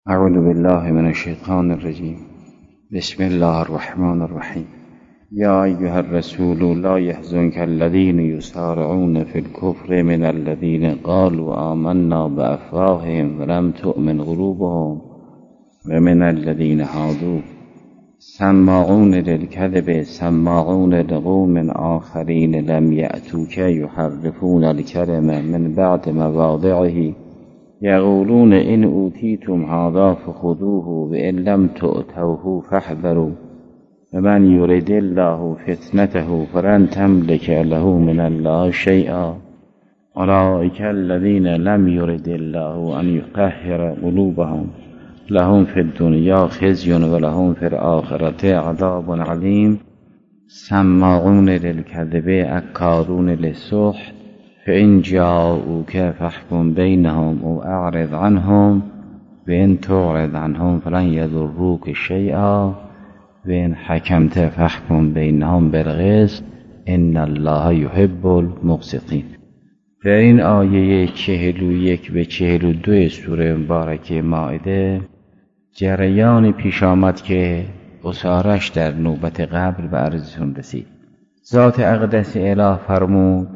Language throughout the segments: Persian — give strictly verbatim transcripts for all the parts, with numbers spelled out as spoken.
اعوذ بالله من الشیطان الرجیم. بسم الله الرحمن الرحیم. یا ایها الرسول لا يحزنك الذين يسارعون في الكفر من الذين قالوا آمنا بأفواههم ولم تؤمن قلوبهم ومن الذين هادوا سماعون للكذب سماعون لقوم آخرين لم يأتوك يحرفون الكلم من بعد مواضعه یقولون این اوتیتم هذا فخذوه وان لم تؤتوه فاحذروا ومن یرد الله فتنته فلن تملك له من الله شیئا اولئک الذین لم یرد الله ان یطهر قلوبهم لهم فی الدنیا خزی ولهم فی الآخرة عذاب علیم سماعون للکذب اکارون للسحت فإن جاءوك فاحكم بينهم أو أعرض عنهم وإن تعرض عنهم فلن يضروك شيئا وإن حكمت فاحكم بينهم بالقسط إن الله يحب المقسطين. در این آیه چهل و یک به چهل و دو سوره مبارکه مائده جریان پیش آمد که اسارش در نوبت قبل به عرضتون رسید. ذات اقدس اله فرمود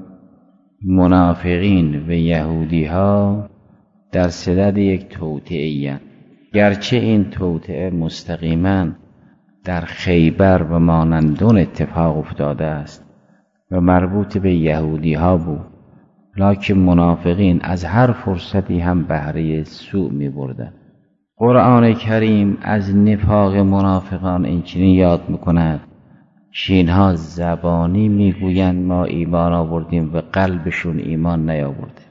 منافقین و یهودی ها در صدد یک توطئه اند، گرچه این توطئه مستقیما در خیبر و مانندون اتفاق افتاده است و مربوط به یهودی ها بود، لکن منافقین از هر فرصتی هم بهره سوء می بردن. قرآن کریم از نفاق منافقان اینچنین یاد میکند که اینها زبانی میگویند ما ایمان آوردیم و قلبشون ایمان نیاورده.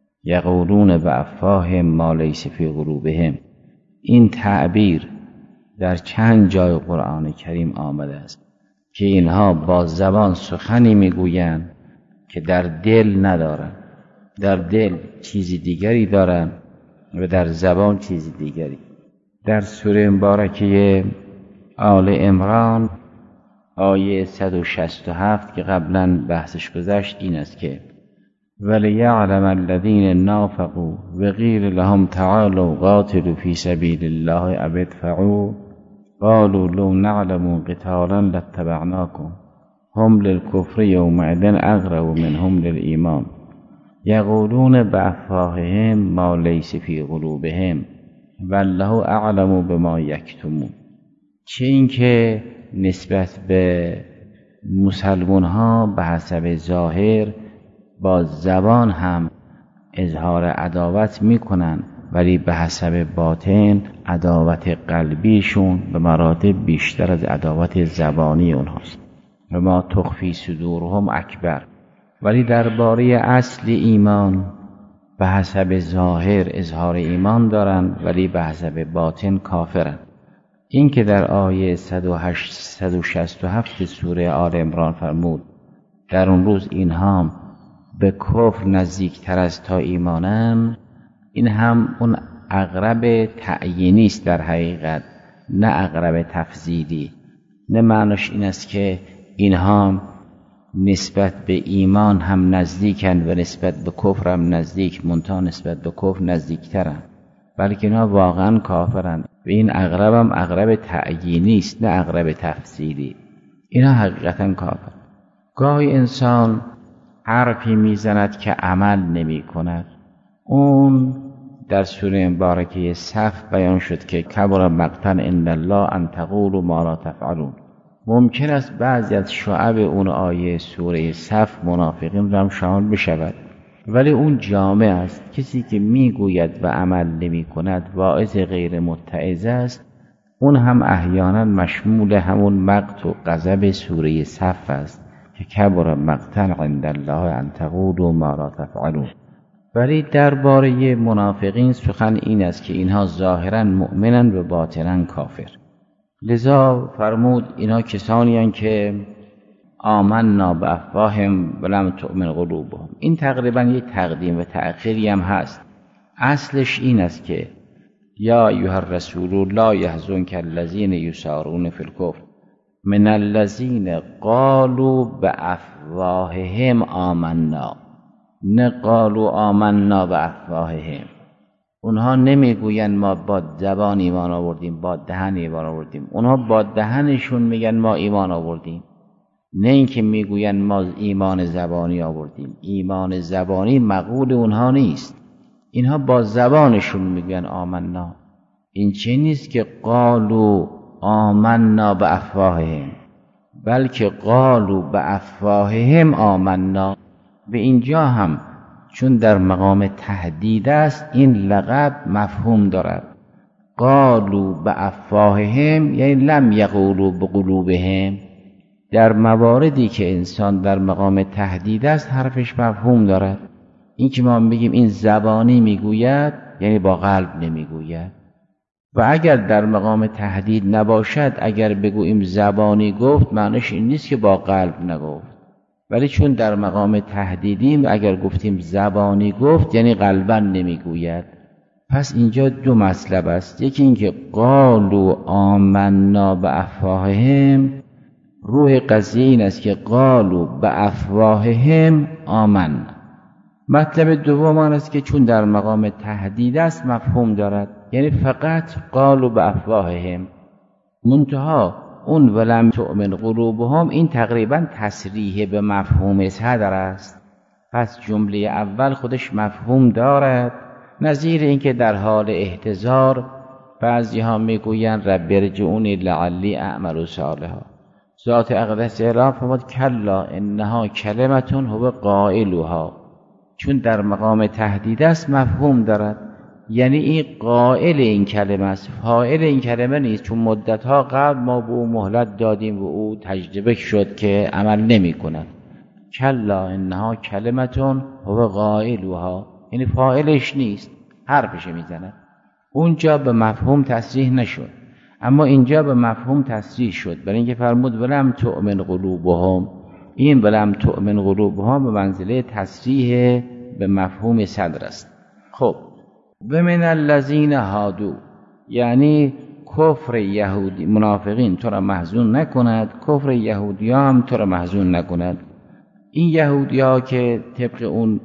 یقولون بافواههم ما لیس فی قلوبهم. این تعبیر در چند جای قرآن کریم آمده است که اینها با زبان سخنی میگویند که در دل ندارند، در دل چیزی دیگری دارند و در زبان چیزی دیگری. در سوره مبارکه آل عمران آیه صد و شصت و هفت که قبلا بحثش گذشت این است که وَلِيَعْلَمَ الَّذِينَ نَافَقُوا وَقِيلَ لَهُمْ تَعَالَوْا قَاتِلُوا فِي سَبِيلِ اللَّهِ أَوِ ادْفَعُوا قَالُوا لَوْ نَعْلَمُ قِتَالًا لَاتَّبَعْنَاكُمْ هُمْ لِلْكُفْرِ يَوْمَئِذٍ أَقْرَبُ مِنْهُمْ لِلْإِيمَانِ یقولون بأفواههم ما لیس فی قلوبهم والله اعلم بما یکتمون. چه اینکه نسبت به مسلمان ها به حسب ظاهر با زبان هم اظهار عداوت میکنن، ولی به حسب باطن عداوت قلبیشون به مراتب بیشتر از عداوت زبانی اونهاست و ما تخفی صدورهم اکبر. ولی درباره اصل ایمان به حسب ظاهر اظهار ایمان دارن ولی به حسب باطن کافرن. این که در آیه صد و شصت و هفت سوره آل عمران فرمود در اون روز اینها به کفر نزدیکتر از تا ایمانن، این هم اون اقرب تعیینی است در حقیقت، نه اقرب تفضیلی. نه معناش این است که اینها نسبت به ایمان هم نزدیکن و نسبت به کفر هم نزدیک، منتها نسبت به کفر نزدیکترن، بلکه اینها واقعا کافرن و این اقرب هم اقرب تعیینی است نه اقرب تفضیلی. اینها حقیقتا کافر. گاهی انسان حرفی میزند که عمل نمی کند. اون در سوره مبارکه صف بیان شد که کبر مقتا عند الله ان تقولوا ما لا تفعلون. ممکن است بعضی از شعب اون آیه سوره صف منافقین را هم شامل بشود، ولی اون جامع است. کسی که میگوید و عمل نمی کند واعظ غیر متعظ است. اون هم احیانا مشمول همون مقت و غضب سوره صف است که کبر مقتا عند الله ان تقولوا ما لا تفعلون. ولی درباره منافقین سخن این است که اینها ظاهرا مؤمنن و باطنا کافر. لذا فرمود اینا کسانی هستند که آمنا بافواههم ولم تؤمن قلوبهم. این تقریبا یک تقدیم و تأخیری هم هست. اصلش این است که یا ایها الرسول لا يحزنك الذين يسارعون في الكفر من الذين قالوا بافواههم آمنا، نه قالوا آمنا بافواههم. اونها نمیگوین ما با زبان ایمان آوردیم، با دهن ایمان آوردیم. اونها با دهنشون میگن ما ایمان آوردیم، نه اینکه میگوین ما ایمان زبانی آوردیم. ایمان زبانی مقول اونها نیست. اینها با زبانشون میگن آمنا. این چه نیست که قالوا آمنا به افواههم، بلکه قالوا به افواههم آمنا. به اینجا هم چون در مقام تهدید است این لقب مفهوم دارد. قالوا به افواههم یعنی لم یقولوا به قلوبهم. در مواردی که انسان در مقام تهدید است حرفش مفهوم دارد. این که ما میگیم این زبانی میگوید یعنی با قلب نمیگوید. و اگر در مقام تهدید نباشد، اگر بگوییم زبانی گفت، معنیش این نیست که با قلب نگفت. ولی چون در مقام تهدیدیم، اگر گفتیم زبانی گفت یعنی قلبا نمیگوید. پس اینجا دو مطلب است. یکی اینکه قالوا آمنا به افواههم، روح قضیه این است که قالوا به افواههم آمنا. مطلب دوم آن است که چون در مقام تهدید است مفهوم دارد، یعنی فقط قالوا به افواههم. منتها اون ولم تؤمن قلوبهم این تقریبا تصریح به مفهوم صدر است. پس جمله اول خودش مفهوم دارد، نظیر اینکه در حال احتضار بعضی ها میگویند رب ارجعونی لعلی اعمل صالحا. ذات اقدس اعلام فرمود کلا انها کلمتون هو قائلها. چون در مقام تهدید است مفهوم دارد، یعنی این قائل این کلمه است، فاعل این کلمه نیست. چون مدتها قبل ما به او مهلت دادیم و او تجربه شد که عمل نمی کند. کلا انها کلمتون هو قائلها، یعنی فاعلش نیست، حرفش میزند. اونجا به مفهوم تصریح نشد، اما اینجا به مفهوم تصریح شد، برای اینکه فرمود ولم تؤمن قلوبهم. این ولم تؤمن قلوبهم به منزله تصریح به مفهوم صدر است. خب و من الذین هادو، یعنی کفر یهودی منافقین تو را محزون نکند، کفر یهودی ها هم تو را محزون نکند. این یهودی ها که طبق اون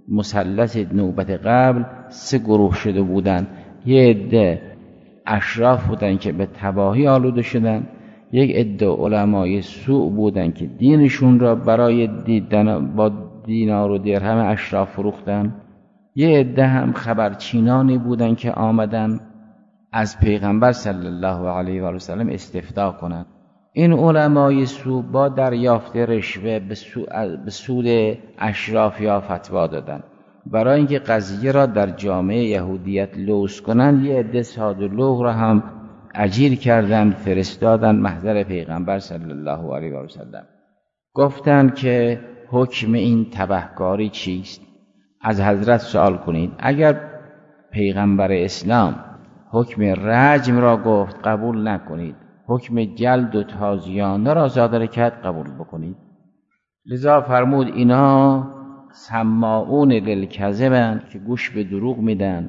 مثلث نوبت قبل سه گروه شده بودند. یه عده اشراف بودند که به تباهی آلوده شدند، یک عده علمای سوء بودند که دینشون را برای دیدن با دینار و درهم اشراف فروختند. یه عده هم خبرچینانی بودند که آمدن از پیغمبر صلی الله علیه و سلم استفتاء کنند. این علمای سو با دریافت رشوه به سود اشراف یا فتوا دادند. برای اینکه قضیه را در جامعه یهودیت لوث کنند، یه عده ساده‌لوح را هم اجیر کردند، فرستادند محضر پیغمبر صلی الله علیه و سلم. گفتند که حکم این تبهکاری چیست؟ از حضرت سوال کنید. اگر پیغمبر اسلام حکم رجم را گفت قبول نکنید، حکم جلد و تازیانه را صادر کرد قبول بکنید. لذا فرمود اینا سماعون للکذبند که گوش به دروغ میدن،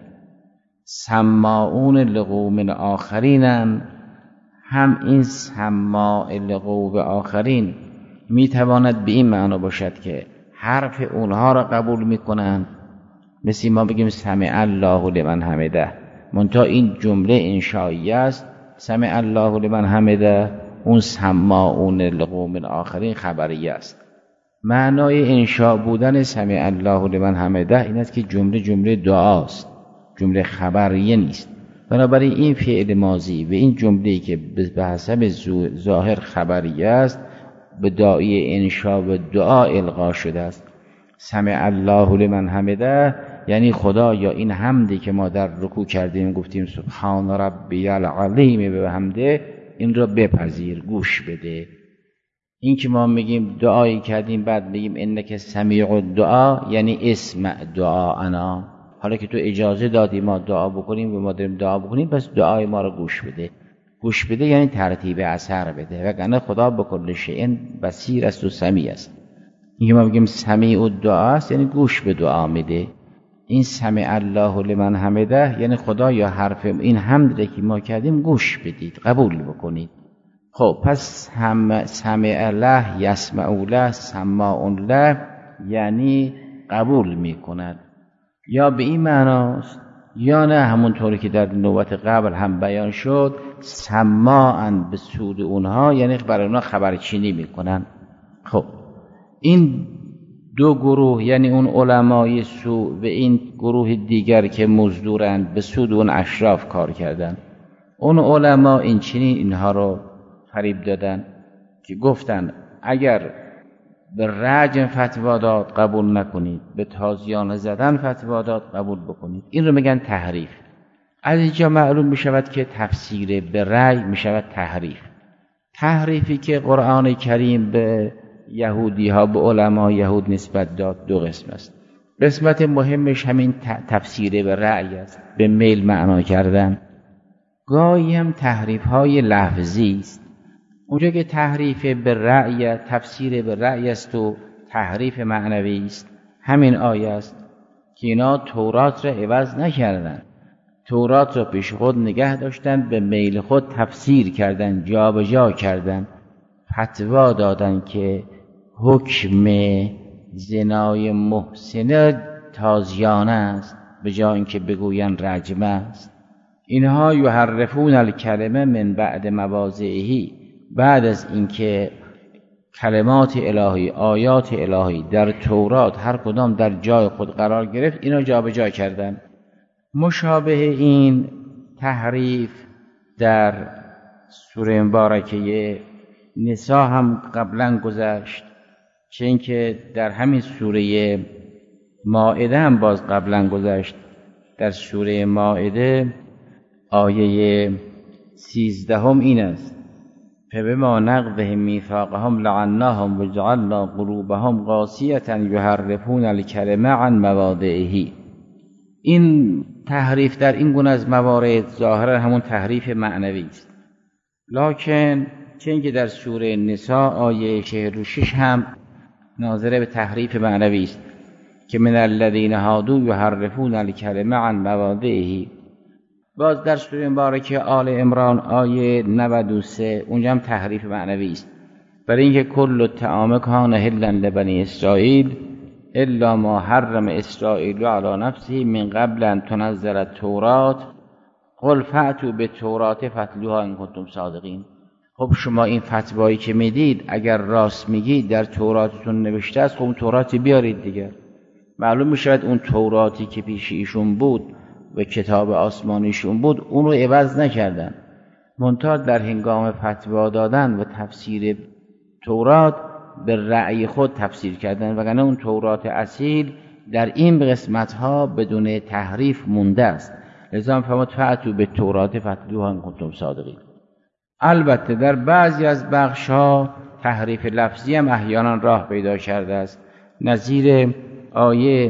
سماعون لقوم آخرینن. هم این سماع لقوم آخرین میتواند به این معنا باشد که حرف اونها را قبول میکنند، مثل ما بگیم سمع الله لمن حمده، منتها این جمله انشایی است. سمع الله لمن حمده، اون سماعون لقوم آخرین خبری است. معنای انشاء بودن سمع الله لمن حمده این است که جمله جمله دعاست، جمله خبریه نیست. بنابراین این فعل ماضی و این جمله‌ای که به حسب ظاهر خبریه است به داعی انشاء و دعا القا شده است. سمع الله لمن حمده یعنی خدا یا این حمدی که ما در رکوع کردیم گفتیم سبحان ربی العظیم به حمده، این را بپذیر، گوش بده. این که ما میگیم دعایی کردیم بعد بگیم انک سمیع الدعا یعنی اسمع دعانا. حالا که تو اجازه دادی ما دعا بکنیم و ما داریم دعا بکنیم، پس دعای ما را گوش بده. گوش بده یعنی ترتیب اثر بده، وگرنه خدا به کل شیء بصیر است و سمیع است. این که ما بگیم سمیع الدعا است یعنی گوش به دعا میده. این سمع الله لمن حمده یعنی خدا یا حرف این حمد که ما کردیم گوش بدید، قبول بکنید. خب پس هم سمع له یسمع له سماع له یعنی قبول میکند. یا به این معناست یا نه همونطوری که در نوبت قبل هم بیان شد سماعن به سود اونها، یعنی برای اونها خبرچینی میکنن. خب این دو گروه، یعنی اون علمای سو و این گروه دیگر که مزدورند، به سود اون اشراف کار کردن. اون علما این چنین اینها رو فریب دادن که گفتن اگر به رجم فتوا داد قبول نکنید، به تازیانه زدن فتوا داد قبول بکنید. این رو میگن تحریف. از اینجا معلوم میشود که تفسیر به رأی میشود تحریف. تحریفی که قرآن کریم به یهودی ها، به علما یهود نسبت داد دو قسم است. قسمت مهمش همین تفسیر به رأی است، به میل معنا کردن. گاهی هم تحریف های لفظی است. اونجا که تحریف به رأی، تفسیر به رأی است و تحریف معنوی است، همین آیه است که اینا تورات را عوض نکردن، تورات را پیش خود نگه داشتن، به میل خود تفسیر کردن، جا به جا کردن، فتوا دادن که حکم زنای محسنه تازیانه است به جای اینکه بگوین رجمه است. اینها یحرفون الکلمه من بعد مواضعه، بعد از اینکه کلمات الهی، آیات الهی در تورات هر کدام در جای خود قرار گرفت، اینا جابجا کردن. مشابه این تحریف در سوره مبارکه نساء هم قبلا گذشت، چه اینکه در همین سوره مائده هم باز قبلا گذشت. در سوره مائده آیه سیزدهم این است: فبما نقضهم میثاقهم لعناهم وجعلنا قلوبهم قاسیة یحرفون الکلمه عن مواضعه. این تحریف در این گونه از موارد ظاهرا همون تحریف معنوی است، لکن چه اینکه در سوره نساء آیه چهل و شش هم ناظر به تحریف معنوی است که من الذین هادوا یحرفون الکلمه عن مواضعه. باز در سوره مبارکه آل عمران آیه نود و سه اونجا هم تحریف معنوی است، برای اینکه کل الطعام کان حلا لبنی اسرائیل الا ما حرم اسرائیل علی نفسه من قبل ان تنزل التوراة قل فأتوا بالتوراة فاتلوها ان کنتم صادقین. خب شما این فتوایی که میدید اگر راست میگید در توراتتون نوشته است، خب اون توراتی بیارید دیگه. معلوم میشود اون توراتی که پیش ایشون بود و کتاب آسمانیشون بود اون رو عوض نکردن، منتها در هنگام فتوا دادن و تفسیر تورات به رأی خود تفسیر کردن، وگرنه اون تورات اصیل در این قسمت‌ها بدون تحریف مونده است. لذا فرمود فأتوا بالتوراة فاتلوها ان کنتم صادقین. البته در بعضی از بخش‌ها تحریف لفظی هم احیانا راه پیدا کرده است، نظیر آیه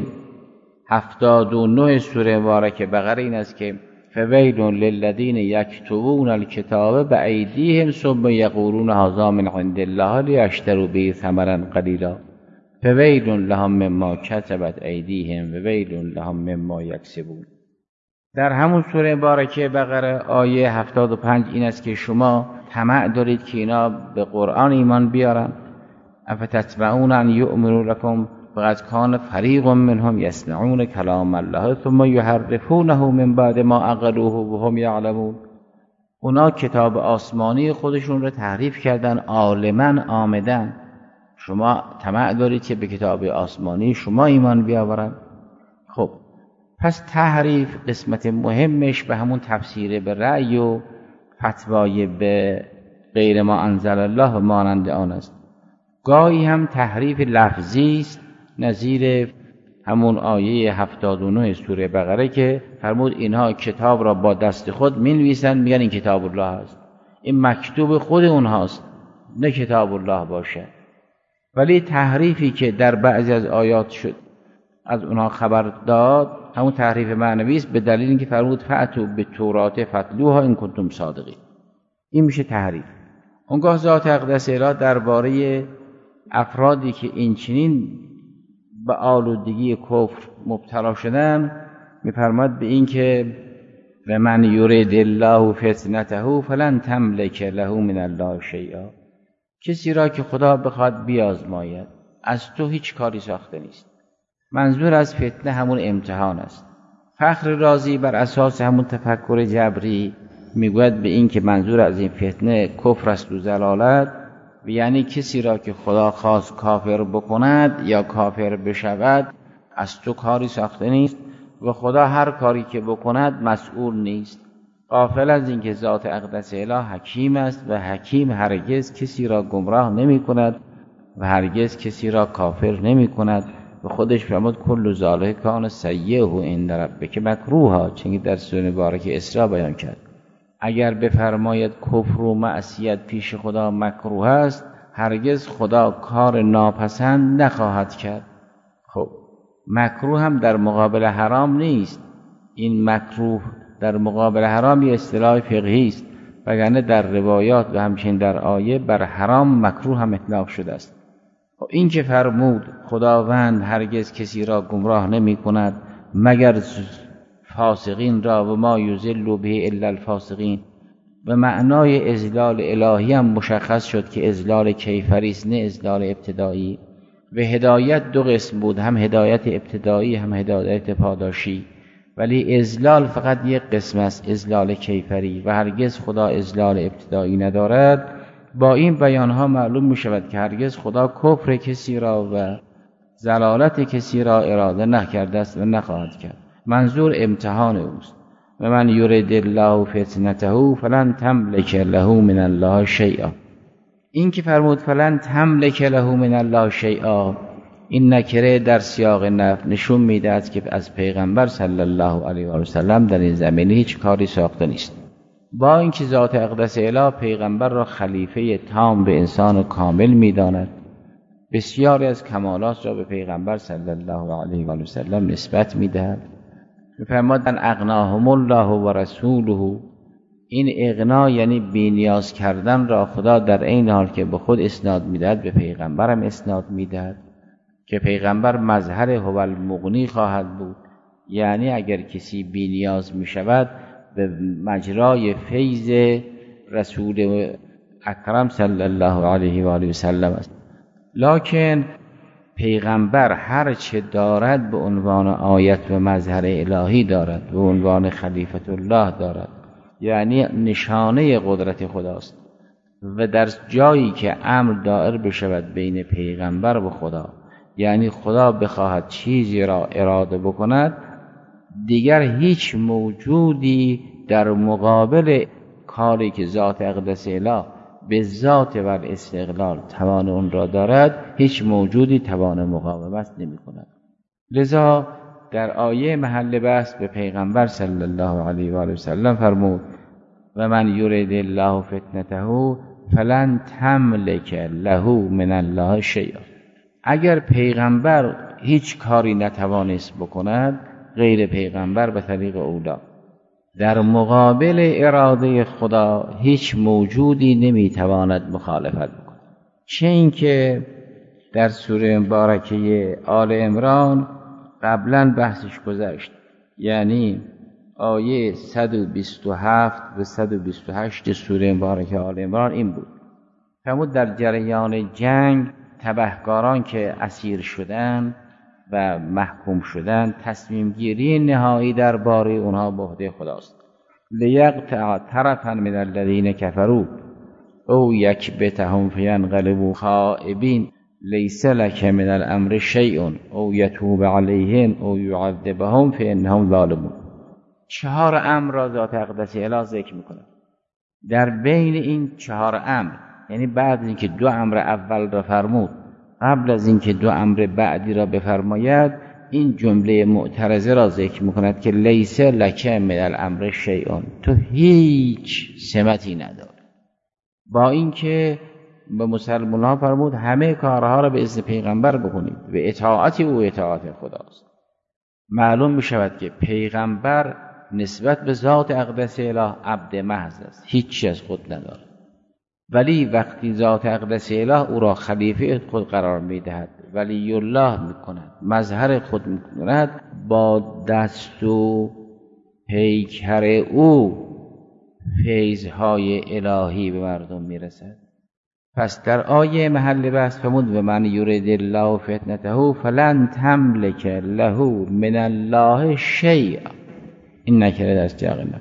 هفتاد و نه سوره مبارکه بقره این است که فویل للذین یکتبون الکتاب بایدیهم ثم یقولون هذا من عند الله لیشتروا به ثمنا قلیلا فویل لهم مما کتبت ایدیهم وویل لهم مما یکسبون. در همون سوره مبارکه بقره آیه هفتاد و پنج این است که شما طمع دارید که اینا به قرآن ایمان بیارن، افتطمعون ان یؤمنوا لکم فقد کان فریق منهم یسمعون کلام الله ثم یحرفونه من بعد ما عقلوه وهم یعلمون. اونا کتاب آسمانی خودشون رو تحریف کردن، عالما آمدن. شما طمع دارید که به کتاب آسمانی شما ایمان بیاورن. خب پس تحریف قسمت مهمش به همون تفسیر به رأی و فتوای به غیر ما انزل الله مانند آن است. گاهی هم تحریف لفظی است، نظیر همون آیه هفتاد و نه سوره بقره که فرمود اینها کتاب را با دست خود می نویسند، میگن این کتاب الله است. این مکتوب خود اونهاست، نه کتاب الله باشه. ولی تحریفی که در بعضی از آیات شد از اونها خبر داد همون تحریف معنوی است، به دلیل اینکه فرمود فأتوا بالتوراة فاتلوها ان کنتم صادقین. این میشه تحریف. اونگاه ذات اقدس الهی درباره افرادی که این چنین به آلودگی کفر مبتلا شدن میفرماد به این که و من یرید الله فتنته فلن تملک له من الله شیئا. کسی را که خدا بخواد بیازماید از تو هیچ کاری ساخته نیست. منظور از فتنه همون امتحان است. فخر رازی بر اساس همون تفکر جبری میگوید به این که منظور از این فتنه کفر است و ضلالت، و یعنی کسی را که خدا خواست کافر بکند یا کافر بشود از تو کاری ساخته نیست و خدا هر کاری که بکند مسئول نیست. غافل از این که ذات اقدس اله حکیم است و حکیم هرگز کسی را گمراه نمی کند و هرگز کسی را کافر نمی کند و خودش فرمود کل ذالک کان سیئه عند ربک مکروها، چنین در سوره مبارکه اسراء بیان کرد. اگر بفرماید کفر و معصیت پیش خدا مکروه است، هرگز خدا کار ناپسند نخواهد کرد. خب مکروه هم در مقابل حرام نیست. این مکروه در مقابل حرام یه اصطلاح فقهی است، وگرنه در روایات و همچنین در آیه بر حرام مکروه هم اطلاق شده است. این که فرمود خداوند هرگز کسی را گمراه نمی کند مگر فاسقین را و ما یضل به الا الفاسقین، و معنای اضلال الهی هم مشخص شد که اضلال کیفری است نه اضلال ابتدایی. و هدایت دو قسم بود، هم هدایت ابتدایی هم هدایت پاداشی، ولی اضلال فقط یک قسم است، اضلال کیفری، و هرگز خدا اضلال ابتدایی ندارد. با این بیانها معلوم می شود که هرگز خدا کفر کسی را و ضلالت کسی را اراده نکرده است و نخواهد کرد. منظور امتحان اوست. و من یرید الله فتنته فلن تملک له من الله شیئا. این که فرمود فلن تملک له من الله شیئا، این نکره در سیاق نفی نشون میدهد که از پیغمبر صلی الله علیه و سلم در این زمینه هیچ کاری ساخته نیست. با اینکه ذات اقدس اله پیغمبر را خلیفه تام به انسان کامل میداند، بسیاری از کمالات را به پیغمبر صلی الله علیه و سلم نسبت میدهد. می‌فرماید ان اغناهم الله و رسوله، این اغنا یعنی بی‌نیاز کردن را خدا در این حال که به خود اسناد میدهد به پیغمبرم اسناد میدهد که پیغمبر مظهر هو المغنی خواهد بود. یعنی اگر کسی بی‌نیاز میشود به مجرای فیض رسول اکرم صلی الله علیه و آله و سلم است. لکن پیغمبر هر چه دارد به عنوان آیت و مظهر الهی دارد، به عنوان خلیفت الله دارد، یعنی نشانه قدرت خداست. و در جایی که امر دائر بشود بین پیغمبر و خدا، یعنی خدا بخواهد چیزی را اراده بکند، دیگر هیچ موجودی در مقابل کاری که ذات اقدس اله به ذات و استقلال توان اون را دارد، هیچ موجودی توان مقاومت نمی کند. لذا در آیه محل بحث به پیغمبر صلی الله علیه و آله و سلم فرمود و من یرید الله فتنته فلن تملک له من الله شیئا. اگر پیغمبر هیچ کاری نتوانست بکند، غیر پیغمبر به طریق اولا در مقابل اراده خدا هیچ موجودی نمیتواند مخالفت بکند. چه اینکه در سوره مبارکه آل عمران قبلا بحثش گذشت، یعنی آیه صد و بیست و هفت و صد و بیست و هشت سوره مبارکه آل عمران این بود. فرمود در جریان جنگ تبهکاران که اسیر شدند و محکوم شدند، تصمیم گیری نهایی درباره اونها به عهده خداست. لیقطع طرفا من الذین کفروا او یکبتهم فینقلبوا خائبین لیس لک من الامر شیء او یتوب علیهم او یعذبهم فانهم ظالمون. چهار امر را ذات اقدس اله ذکر میکنه. در بین این چهار امر، یعنی بعد از اینکه دو امر اول را فرمود، قبل از اینکه دو امر بعدی را بفرماید، این جمله معترضه را ذکر میکند که لیس لک من الامر شیء، تو هیچ سمتی نداری. با اینکه به مسلمانان فرمود همه کارها را به اذن پیغمبر بکنید و اطاعت او اطاعت خداست. معلوم میشود که پیغمبر نسبت به ذات اقدس اله عبد محض است، هیچی از خود ندارد. ولی وقتی ذات اقدس اله او را خلیفه خود قرار میدهد، ولی الله میکند، مظهر خود میکند، با دست و پیکر او فیضهای الهی به مردم میرسد. پس در آیه محل بحث فرمود و من یرید الله فتنته فلن تملک له من الله شیئا. این نکره در سیاق نفی.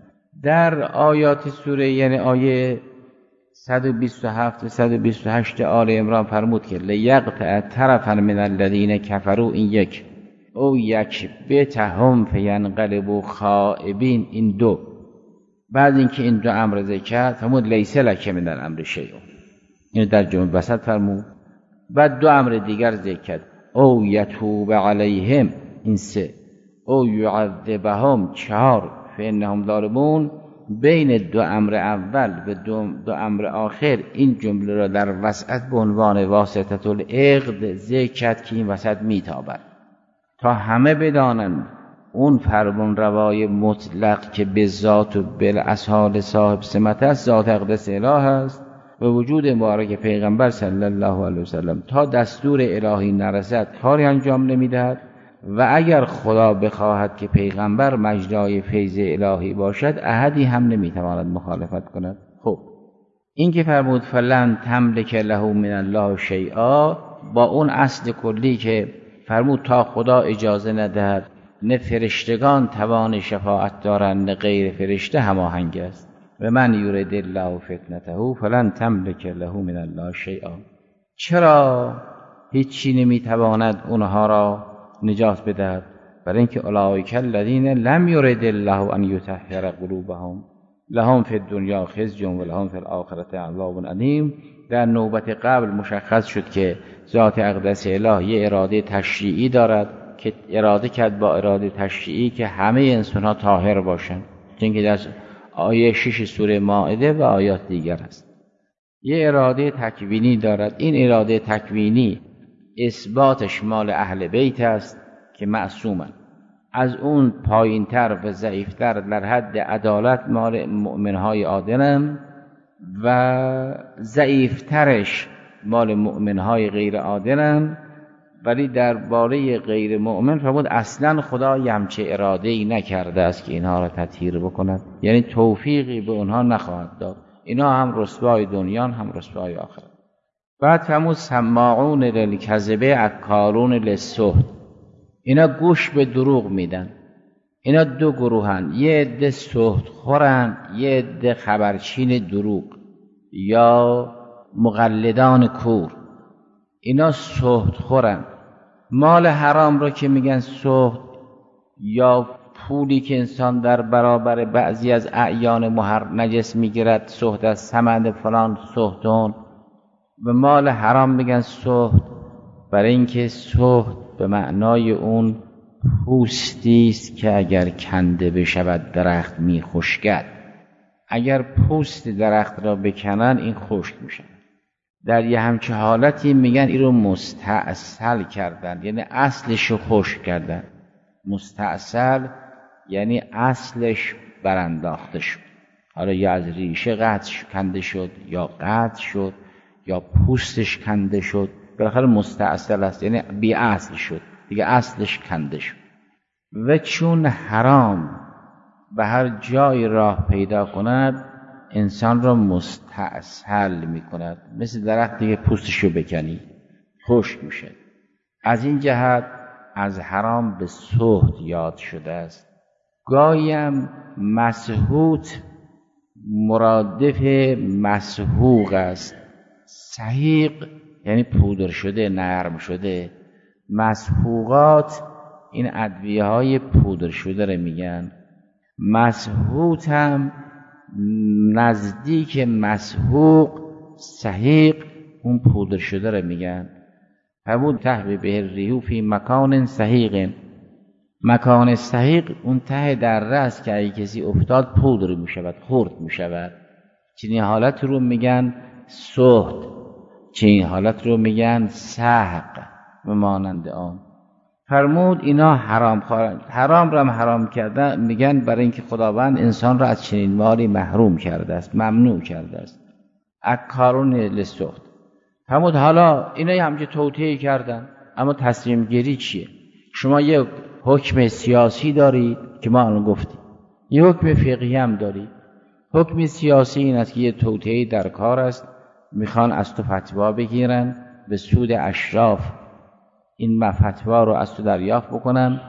در آیات سوره یعنی آیه صد و بیست و هفت و صد و بیست و هشت آل عمران فرمود که لیقطع طرفا من الذین کفروا، این یک، او یک بتهم فینقلبوا خائبین، این دو. بعد اینکه این دو امر ذکر فرمود لیس لک من الامر شیء، اینو در جمله وسط فرمود. بعد دو امر دیگر ذکر کرد، او یتوب علیهم، این سه، او یعذبهم، چهار، فانهم ظالمون. بین دو امر اول و دو, دو امر آخر این جمله را در وسط به عنوان واسطه العقد ذکر کرد که این وسط میتابد تا همه بدانند اون فرمان روای مطلق که به ذات و بالاصحال صاحب سمت است ذات اقدس اله است و وجود مبارک پیغمبر صلی الله علیه وسلم تا دستور الهی نرسد کاری انجام نمیدهد و اگر خدا بخواهد که پیغمبر مجرای فیض الهی باشد احدی هم نمیتواند مخالفت کند. خب این که فرمود فلن تملک له من الله شیئا، با اون اصل کلی که فرمود تا خدا اجازه ندهد نه فرشتگان توان شفاعت دارند نه غیر فرشته هماهنگ است. و من یرید الله فتنته فلن تملک له من الله شیئا. چرا هیچی نمیتواند اونها را نجات بدهد؟ برای اینکه اولئک الذین لم یرد الله ان یطهر قلوبهم لهم فی الدنیا خزی و لهم فی الاخره عذاب علیم. در نوبت قبل مشخص شد که ذات اقدس اله یه اراده تشریعی دارد که اراده کرد با اراده تشریعی که همه انسان‌ها طاهر باشند، چون که در آیه شش سوره مائده و آیات دیگر است. یه اراده تکوینی دارد، این اراده تکوینی اثباتش مال اهل بیت است که معصومند. از اون پایینتر و ضعیفتر در حد عدالت مال مؤمنهای عادلند و ضعیفترش مال مؤمنهای غیر عادلند. ولی درباره غیر مؤمن فرمود اصلا خدا همچه اراده‌ای نکرده است که اینها را تطهیر بکند، یعنی توفیقی به اونها نخواهد داد. اینها هم رسوای دنیا هم رسوای آخرت. بعد فرمود سماعون للکذبه اکالون للسحت، اینا گوش به دروغ میدن. اینا دو گروهن، یه عده سحت خورن، یه عده خبرچین دروغ یا مقلدان کور. اینا سحت خورن. مال حرام رو که میگن سحت، یا پولی که انسان در برابر بعضی از اعیان محر نجس میگیرد سحت از ثمن فلان سحتون، و مال حرام میگن سحت برای اینکه سحت به معنای اون پوستی است که اگر کنده بشود درخت میخشکد. اگر پوست درخت را بکنن این خشک میشه. در یه همچه حالتی میگن این رو مستعسل کردن، یعنی اصلش رو خشک کردن. مستعسل یعنی اصلش برانداخته شد، حالا یا از ریشه قطع کنده شد یا قطع شد یا پوستش کنده شد، بالاخره مستعسل است، یعنی بی اصل شد دیگه، اصلش کنده شد. و چون حرام به هر جای راه پیدا کند انسان را مستعسل می کند، مثل درختی که پوستشو بکنی خشک میشه. از این جهت از حرام به سحت یاد شده است. گاهیم مسحوت مرادف مسحوق است. سحیق یعنی پودر شده، نرم شده. مسحوقات این ادویه های پودر شده رو میگن. مسحوت هم نزدیک مسحوق سحیق اون پودر شده رو میگن. همون تهوی به ریحو فی مکان سحیق. مکان سحیق اون ته دره است که اگه کسی افتاد پودر میشود، خرد میشود. چنین حالت رو میگن سحت، چنین حالت رو میگن سحق و مانند آن. فرمود اینا حرام خورند. حرام را هم حرام کردن میگن برای اینکه خداوند انسان را از چنین مالی محروم کرده است، ممنوع کرده است. اکارون للسحت. فرمود حالا اینا همچه توطئه کردن، اما تصمیم گیری چیه؟ شما یه حکم سیاسی دارید که ما الان گفتیم، یه حکم فقهی هم دارید. حکم سیاسی این است که یه توطئه در کار است، میخوان از تو فتوا بگیرن به سود اشراف، این فتوا رو از تو دریافت بکنن،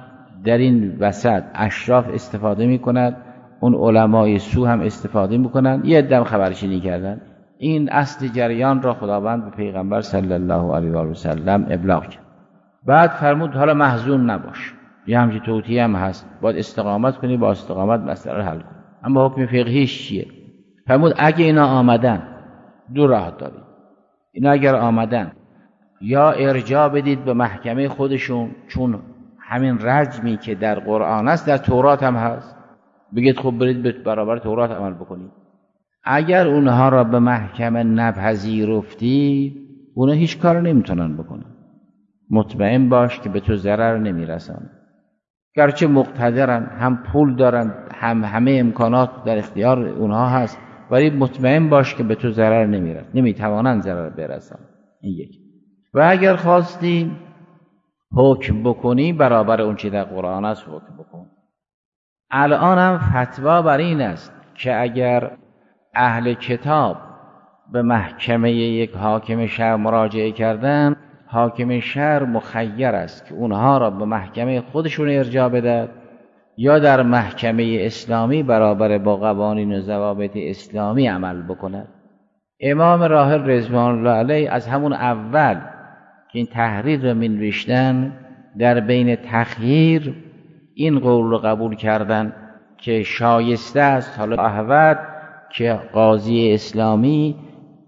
در این وسط اشراف استفاده میکند، اون علمای سو هم استفاده میکنن، یه عده خبرچینی کردن. این اصل جریان را خداوند به پیغمبر صلی الله علیه و سلم ابلاغ کرد. بعد فرمود حالا محزون نباش، یه همچین توطیه هم هست، باید استقامت کنی، با استقامت مسئله حل کن. اما حکم فقهیش چیه؟ فرمود اگه اینا آمدن، دو راه دارید. اینا اگر آمدن یا ارجاع بدید به محکمه خودشون، چون همین رجمی که در قرآن است در تورات هم هست، بگید خب برید به برابر تورات عمل بکنید. اگر اونها را به محکمه نپذیرفتید، اونها هیچ کار نمیتونن بکنن. مطمئن باش که به تو ضرر نمیرسن، گرچه مقتدرن، هم پول دارن، هم همه امکانات در اختیار اونها هست، ولی مطمئن باش که به تو ضرر نمیرسن، نمیتوانن ضرر برسن. این یک. و اگر خواستی حکم بکنی، برابر اون چی در قرآن است حکم بکن. الان هم فتوا بر این است که اگر اهل کتاب به محکمه یک حاکم شهر مراجعه کردن، حاکم شهر مخیر است که اونها را به محکمه خودشون ارجاع بدهد یا در محکمه اسلامی برابر با قوانین و ضوابط اسلامی عمل بکند. امام راحل رضوان الله علیه از همون اول که این تحریر را می نوشتن، در بین تخییر این قول رو قبول کردن که شایسته است حالا احوت که قاضی اسلامی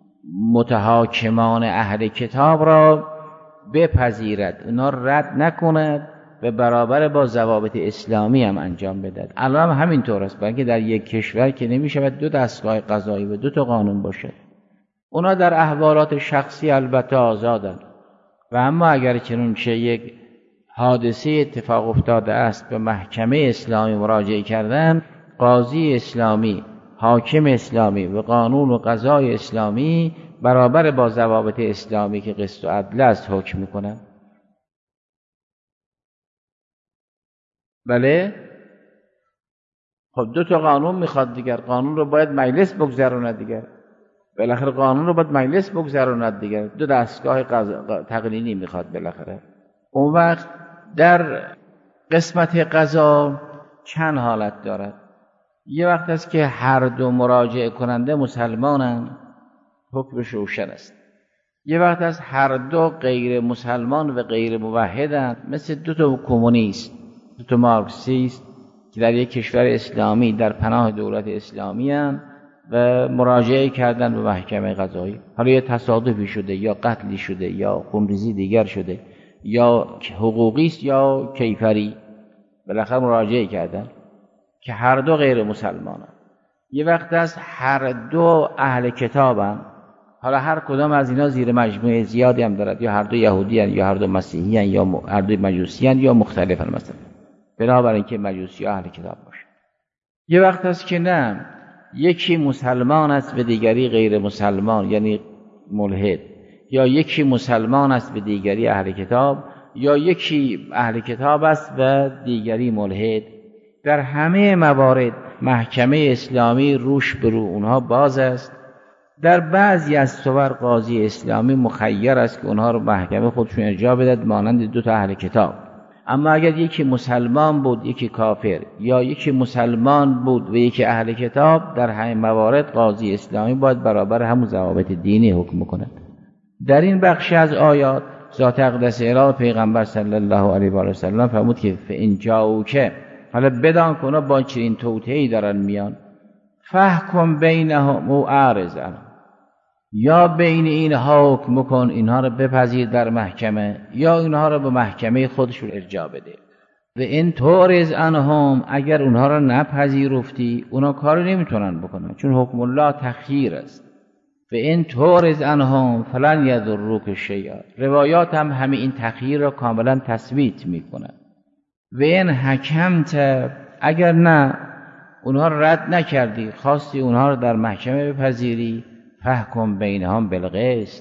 متحاکمان اهل کتاب را بپذیرد، اونا رد نکند و برابر با ضوابط اسلامی هم انجام بدهد. الان هم همینطور است، بلکه در یک کشور که نمی‌شود دو دستگاه قضایی و دو تا قانون باشد. اونا در احوالات شخصی البته آزادند، و اما اگر چنانچه یک حادثه اتفاق افتاده است به محکمه اسلامی مراجعه کردن، قاضی اسلامی، حاکم اسلامی و قانون و قضای اسلامی برابر با ضوابط اسلامی که قسط و عدل است حکم میکنن. بله؟ خب دو تا قانون میخواد دیگر، قانون رو باید مجلس بگذراند دیگر، بالاخره قانون رو باید مجلس بگذراند دیگر، دو دستگاه تقنینی میخواد بالاخره. اون وقت در قسمت قضا چند حالت دارد. یه وقت است که هر دو مراجعه کننده مسلمانند، حکمش روشن است. یه وقت است هر دو غیر مسلمان و غیر موحدند، مثل دو تا کمونیست، دو تا مارکسیست که در یک کشور اسلامی در پناه دولت اسلامی هستند و مراجعه کردن به محکمه قضایی. حالا یه تصادفی شده یا قتلی شده یا خونریزی دیگر شده یا حقوقی است یا کیفری، بالاخره مراجعه کردن که هر دو غیر مسلمانند. یه وقت است هر دو اهل کتابند، حالا هر کدام از اینا زیر مجموعه زیادی هم دارد، یا هر دو یهودی هستند یا هر دو مسیحی هستند یا هر دو مجوسی هستند یا مختلفن، مثلا بنابراین که مجوسی ها اهل کتاب باشه. یه وقت است که نه، یکی مسلمان است و دیگری غیر مسلمان یعنی ملحد، یا یکی مسلمان است و دیگری اهل کتاب، یا یکی اهل کتاب است و دیگری ملحد. در همه موارد محکمه اسلامی روش بر اونها باز است. در بعضی از صور قاضی اسلامی مخیر است که اونها رو محکمه خودشون ارجاع بدهد، مانند دو تا اهل کتاب. اما اگر یکی مسلمان بود یکی کافر، یا یکی مسلمان بود و یکی اهل کتاب، در همه موارد قاضی اسلامی باید برابر همون ضوابط دینی حکم کند. در این بخش از آیات ذات اقدس الهی پیغمبر صلی الله علیه و سلم فرمود که فإن جاءوک، حالا بدان که اونا با چنین توطئه‌ای دارن میان، فحکم بینهم او اعرض عنهم، یا بین اینها حکم کن، اینها رو بپذیر در محکمه، یا اینها رو به محکمه خودشون ارجاع بده. و این تعرض عنهم، اگر اونها رو نپذیرفتی، اونا کاری نمیتونن بکنن، چون حکم الله تخییر است. و این تعرض عنهم فلن یضروک شیئا، روایات هم همین این تخییر را کاملا تثبیت میکنن. و این حکمت، اگر نه اونها رو رد نکردی، خواستی اونها رو در محکمه بپذیری، فحکم بینهم بالقسط،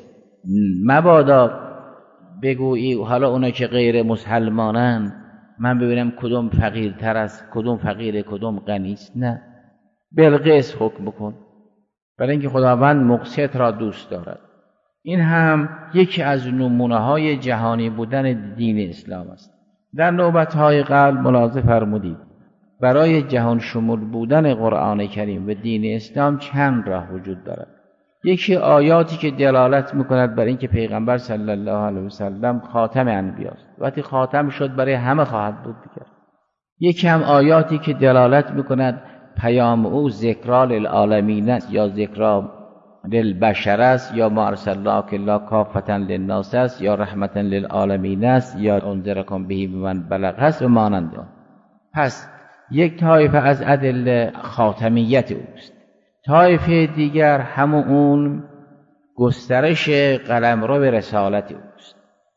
مبادا بگویی حالا اونا که غیر مسلمانن من ببینم کدوم فقیرتر است، کدوم فقیر کدوم غنی است. نه، بالقسط حکم بکن، برای اینکه خداوند مقسط را دوست دارد. این هم یکی از نمونه های جهانی بودن دین اسلام است. در نوبت‌های قبل ملاحظه فرمودید برای جهان شمول بودن قرآن کریم و دین اسلام چند راه وجود دارد. یکی آیاتی که دلالت میکند بر اینکه پیغمبر صلی الله علیه و سلم خاتم انبیاست، وقتی خاتم شد برای همه خواهد بود دیگر. یکی هم آیاتی که دلالت میکند پیام او ذکرا للعالمین است یا ذکرا للبشر است یا ما ارسلناک الا کافة للناس است یا رحمتا للعالمین است یا انذرکم به بمن بلغ است و مانند آن. پس یک طایفه از ادله خاتمیت اوست، طایفه دیگر همون اون گسترش قلمرو به رسالت اوست.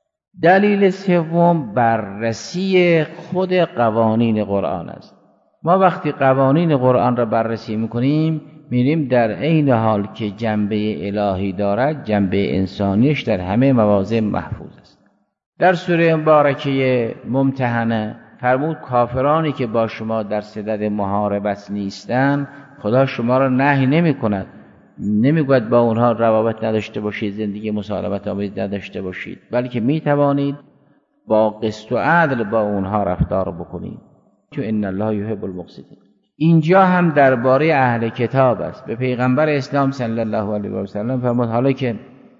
دلیل سوم بررسی خود قوانین قرآن است. ما وقتی قوانین قرآن را بررسی میکنیم میریم در عین حال که جنبه الهی دارد جنبه انسانیش در همه مواضع محفوظ است. در سوره مبارکه ممتحنه فرمود کافرانی که با شما در صدد محاربت نیستند خدا شما را نهی نمی کند، نمی گوید با اونها روابط نداشته باشید، زندگی مسالمت آمیز نداشته باشید، بلکه می توانید با قسط و عدل با اونها رفتار بکنید، چون ان الله یحب المقسطین. اینجا هم درباره اهل کتاب است. به پیغمبر اسلام صلی الله علیه و سلم فرمود حالا که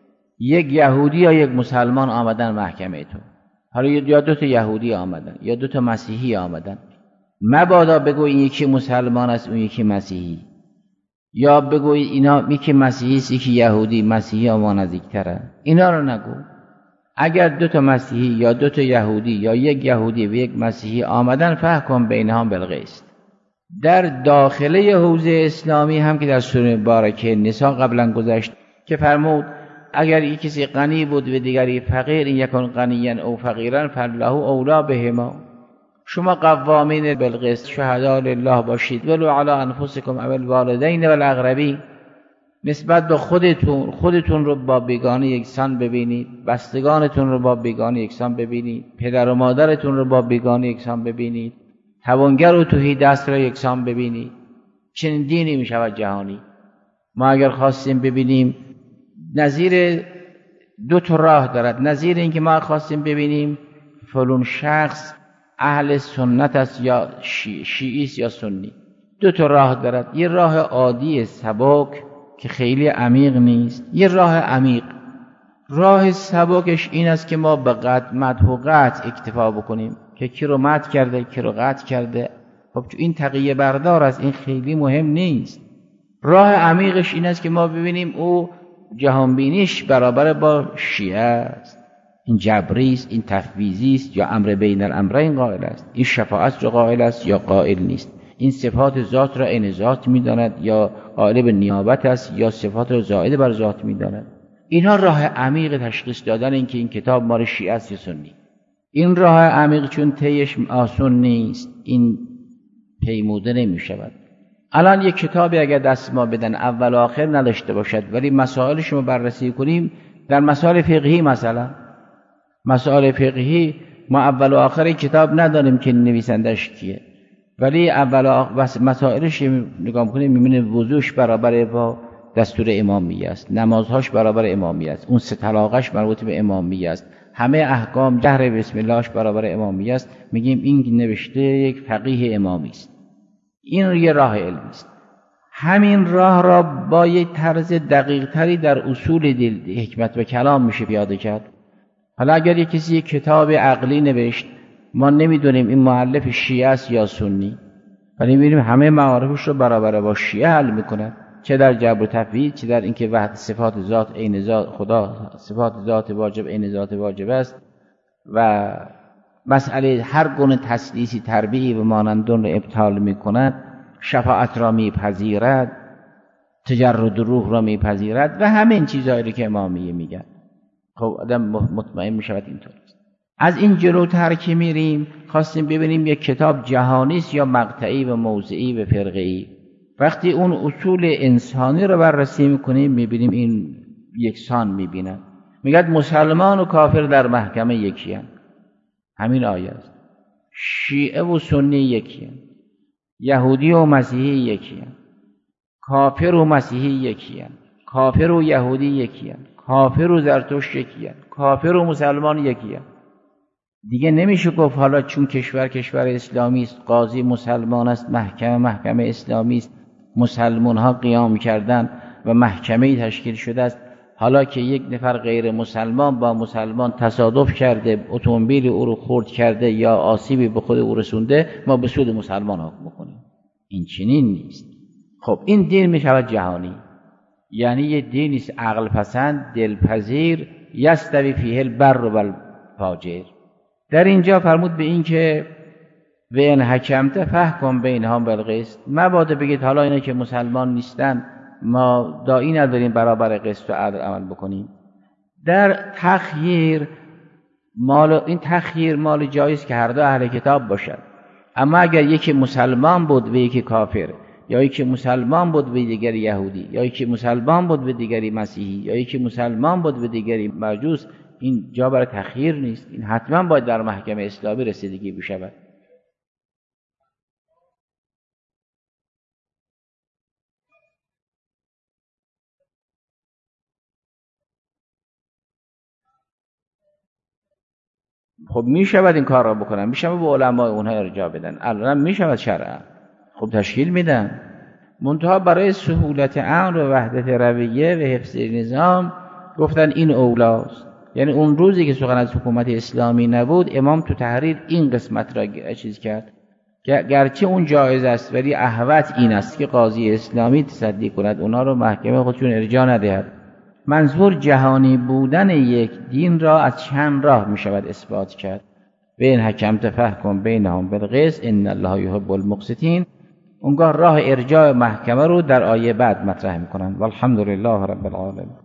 یک یهودی یا یک مسلمان آمدن محکمه تو، حالا یا دو تا یهودی آمدن یا دو تا مسیحی آمدن، مبادا بگو این یکی مسلمان است اون یکی مسیحی، یا بگو اینا یکی مسیحی است یکی یهودی، مسیحی ما نزدیک‌تره. اینا رو نگو. اگر دو تا مسیحی یا دو تا یهودی یا یک یهودی و یک مسیحی آمدن فحکم بینهم بالقسط. در داخله حوزه اسلامی هم که در سوره مبارکه نساء قبلا گذشت که فرمود اگر یک کسی غنی بود و دیگری فقیر این یکون غنیاً او فقیراً فله اولی بهما. شما قوامین بالقسط شهدا لله باشید ولو علی انفسکم او الوالدین والاقربین. نسبت به خودتون خودتون رو با بیگانه یکسان ببینید، بستگانتون رو با بیگانه یکسان ببینید، پدر و مادرتون رو با بیگانه یکسان ببینید، توانگر و تهیدست را یکسان ببینید. چنین دینی می شود جهانی. ما اگر خواستیم ببینیم نظیر دو تا راه دارد. نظیر این که ما خواستیم ببینیم فلان شخص اهل سنت است یا شی... شیعی است یا سنی، دو تا راه دارد. یه راه عادی سبک که خیلی عمیق نیست، یه راه عمیق. راه سبکش این است که ما به قطع مدح و قطع اکتفا بکنیم که کی رو مدح کرده کی رو قطع کرده. خب این تقیه بردار است، این خیلی مهم نیست. راه عمیقش این است که ما ببینیم او جهانبینیش برابر با شیعه است، این جبری است، این تفویضی است یا امر بین الامرین قائل است، این شفاعت را قائل است یا قائل نیست، این صفات ذات را عین ذات می‌داند یا قائل به نیابت است یا صفات را زائد بر ذات می‌داند. اینها راه عمیق تشخیص دادن این که این کتاب مال شیعه است یا سنی. این راه عمیق چون طیش آسان نیست، این پیموده نمی‌شود. الان یک کتابی اگر دست ما بدن اول و آخر نداشته باشد ولی مسائلش رو بررسی کنیم، در مسائل فقهی مثلا مسائل فقهی ما اول و آخر کتاب ندانیم که نویسندش کیه، ولی اول و آخر مسائلش نگاه کنیم می‌بینیم وضوش برابر با دستور امامیه است، نمازهاش برابر امامیه است، اون سه طلاقش مربوط به امامیه است، همه احکام جهر بسم اللهش برابر امامیه است. میگیم این نوشته یک فقیه امامی است. این یه راه علمی است. همین راه را با یک طرز دقیق تری در اصول دل حکمت و کلام میشه پیاده کرد. حالا اگر یک کسی یک کتاب عقلی نوشت، ما نمیدونیم این مؤلف شیعه است یا سنی، ولی میبینیم همه معارفش رو برابر با شیعه حل میکنه، چه در جبر و تفویض، چه در اینکه وحدت صفات ذات عین ذات خدا، صفات ذات واجب عین ذات واجب است و مسئله هر گونه تسلیسی تربیعی و مانندون را ابطال میکند، شفاعت را میپذیرد، تجرد روح را میپذیرد و همه این چیزهایی که امامیه میگن. خب آدم مطمئن میشود اینطور است. از این جلوتر که میریم خواستیم ببینیم یک کتاب جهانی است یا مقطعی و موضعی و فرقه‌ای. وقتی اون اصول انسانی رو بررسی میکنیم میبینیم این یکسان میبینن. میگه مسلمان و کافر در محکمه یکی هستند. همین آیه است. شیعه و سنی یکی هستند. یهودی و مسیحی یکی هستند. کافر و مسیحی یکی هستند. کافر و یهودی یکی هستند. کافر و زرتشت یکی هستند. کافر و مسلمان یکی هستند. دیگه نمیشه گفت حالا چون کشور کشور اسلامی است، قاضی مسلمان است، محکمه محکمه اسلامی است، مسلمان ها قیام کردن و محکمه تشکیل شده است، حالا که یک نفر غیر مسلمان با مسلمان تصادف کرده، اتومبیل او رو خورد کرده یا آسیبی به خود او رسونده، ما به سود مسلمان حکم بکنیم. این چنین نیست. خب این دین می شود جهانی، یعنی یه دینی است عقل پسند، دلپذیر، یستوی فیه البر و الفاجر. در اینجا فرمود به این که و ان حکمت فحکم بینهم بالقسط، مبادا بگید حالا اینا که مسلمان نیستن ما داعی نداریم برابر قسط و عدل عمل بکنیم. در تخییر مال، این تخییر مال جایز که هر دو اهل کتاب باشد، اما اگر یکی مسلمان بود و یکی کافر، یا یکی مسلمان بود و دیگری یهودی، یا یکی مسلمان بود و دیگری مسیحی، یا یکی مسلمان بود و دیگری مجوس، این جا برای تخییر نیست. این حتما باید در محکمه اسلامی رسیدگی بشود. خب می شود این کار را بکنن، می شود به علمای اونها ارجاع بدن، الان می شود شرعا، خب تشکیل میدن. منتها برای سهولت امر و وحدت رویه و حفظ نظام گفتن این اولاست. یعنی اون روزی که سخن از حکومت اسلامی نبود، امام تو تحریر این قسمت را چیز کرد که گرچه اون جایز است ولی احوط این است که قاضی اسلامی تصدی کند، اونا رو محکمه خودشون ارجاع ندهد. منظور جهانی بودن یک دین را از چند راه می شود اثبات کرد. و این حکمت فحکم بینهم بالقسط ان الله یحب المقسطین. اونگاه راه ارجاع محکمه رو در آیه بعد مطرح میکنن. والحمدلله رب العالمین.